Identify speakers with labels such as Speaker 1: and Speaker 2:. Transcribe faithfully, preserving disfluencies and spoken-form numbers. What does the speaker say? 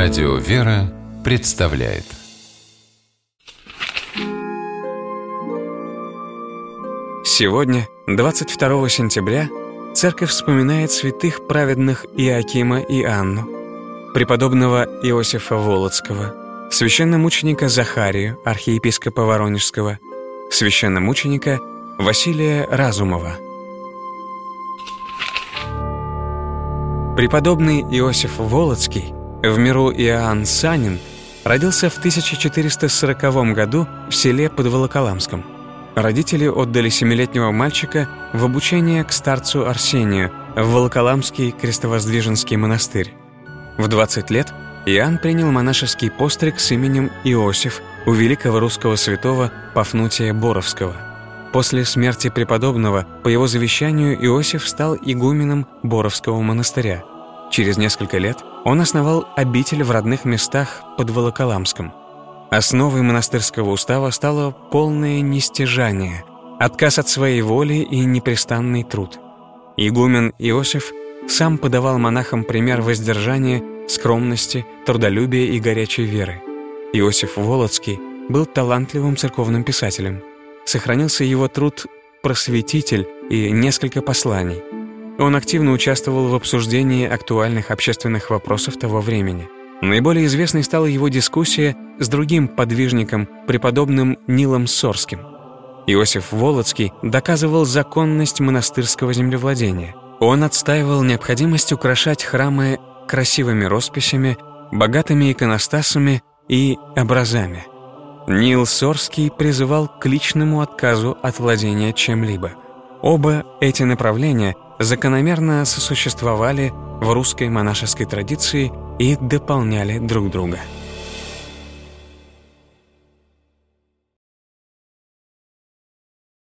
Speaker 1: Радио «Вера» представляет.
Speaker 2: Сегодня, двадцать второго сентября, Церковь вспоминает святых праведных Иоакима и Анну, преподобного Иосифа Волоцкого, священномученика Захарию, архиепископа Воронежского, священномученика Василия Разумова. Преподобный Иосиф Волоцкий, в миру Иоанн Санин, родился в тысяча четыреста сороковом году в селе под Волоколамском. Родители отдали семилетнего мальчика в обучение к старцу Арсению в Волоколамский крестовоздвиженский монастырь. В двадцать лет Иоанн принял монашеский постриг с именем Иосиф у великого русского святого Пафнутия Боровского. После смерти преподобного, по его завещанию, Иосиф стал игуменом Боровского монастыря. Через несколько лет он основал обитель в родных местах под Волоколамском. Основой монастырского устава стало полное нестяжание, отказ от своей воли и непрестанный труд. Игумен Иосиф сам подавал монахам пример воздержания, скромности, трудолюбия и горячей веры. Иосиф Волоцкий был талантливым церковным писателем. Сохранился его труд «Просветитель» и несколько посланий. Он активно участвовал в обсуждении актуальных общественных вопросов того времени. Наиболее известной стала его дискуссия с другим подвижником, преподобным Нилом Сорским. Иосиф Волоцкий доказывал законность монастырского землевладения. Он отстаивал необходимость украшать храмы красивыми росписями, богатыми иконостасами и образами. Нил Сорский призывал к личному отказу от владения чем-либо. Оба эти направления закономерно сосуществовали в русской монашеской традиции и дополняли друг друга.